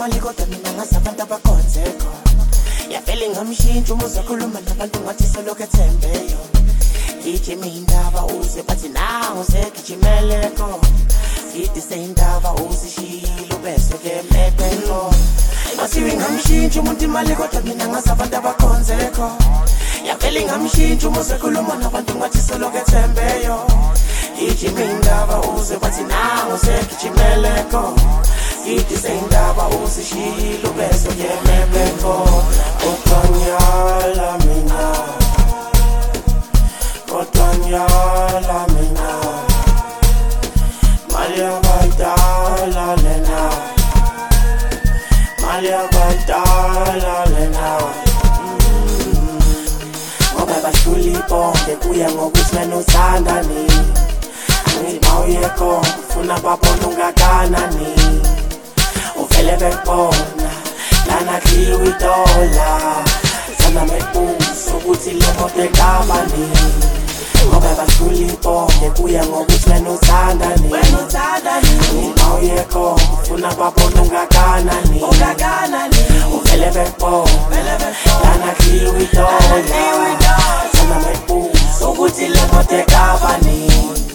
imali kodwa mina ngazi abantu abakhonzeko yavele ngamshintsha uma uzakhuluma nabantu ngathi selokhu ethembeyo gijima indaba uze bathi nangu segijimeleko sithi seyindaba uzishilo bese ke mepeko masiwe ngamshintsha umuntu imali kodwa mina ngazi abantu abakhonzeko yavele ngamshintsha uma uzakhuluma nabantu ngathi selokhu ethembeyo gijima indaba uze bathi nangu segijimeleko sithi seyindaba uzishilo bese ke mepeko Otanyala mina Otanyala mina Malia Badala lena Malia Badala lena Ngoba bashuli bonke kuya ngokuthi wena uthandani Angithi mawuyekho ufuna babona ungakanani Uvele bekubona lana kiwi dola sana mebuso ukuthi le moto ekabani ngoba bashuli bonke kuya ngokuthi wena uthandani mawuyekho ufuna babona ungakanani uvele bekubona lana kiwi dola sana mebuso ukuthi le moto ekabani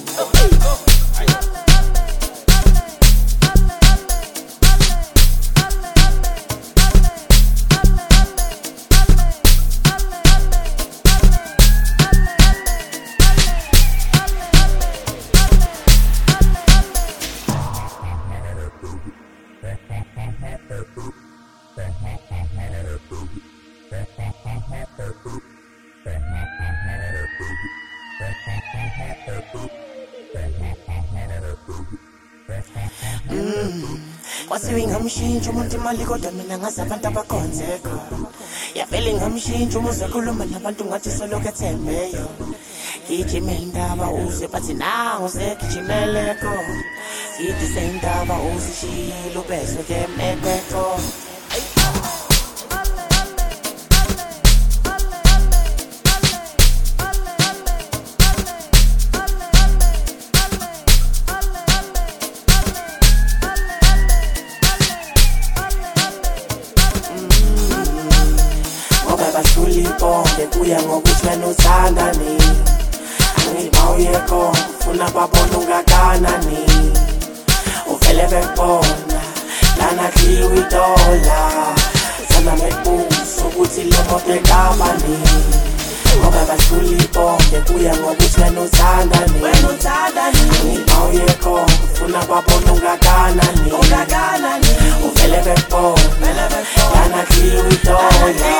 Kwasiwe ngamshintsha umuntu imali kodwa mina ngazi abantu abakhonzeko yavele ngamshintsha uma uzakhuluma nabantu ngathi selokhu ethembeyo gijima indaba uze bathi nangu segijimeleko sithi seyindaba uzishilo bese ke mepeko bashuli bonke kuya ngokuthi wena uthandani angithi mawuyekho ufuna babona ungakanani uvele bekubona lana kiwi dola sana mebuso ukuthi le moto ekabani ngoba bashuli bonke kuya ngokuthi wena uthandani angithi mawuyekho ufuna babona ungakanani uvele bekubona lana kiwi dola